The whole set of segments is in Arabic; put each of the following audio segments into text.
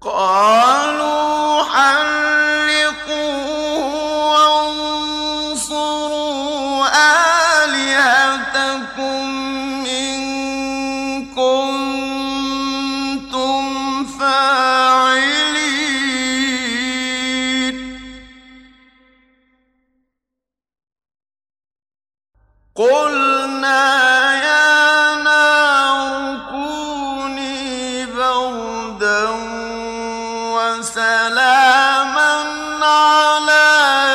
قالوا حرقوه وانصروا آلهتكم إن كنتم فاعلين قلنا يا نار كوني بردا وسلاما على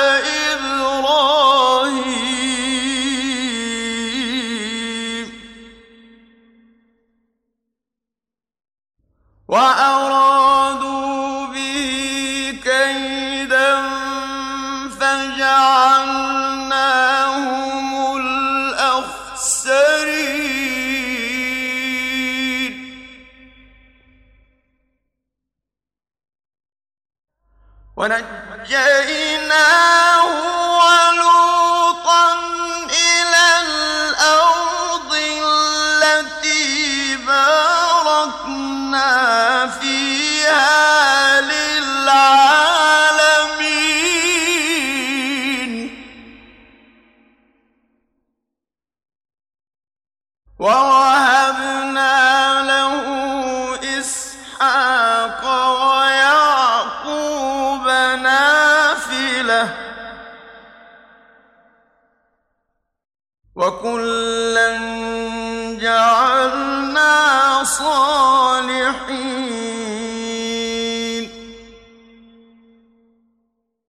إبراهيم وأرادوا به كيدا فجعلناهم الأخسرين ونجيناه ولوطا إلى الأرض التي باركنا فيها للعالمين ووهبنا له إسحاق ويعقوب نافلة وكلا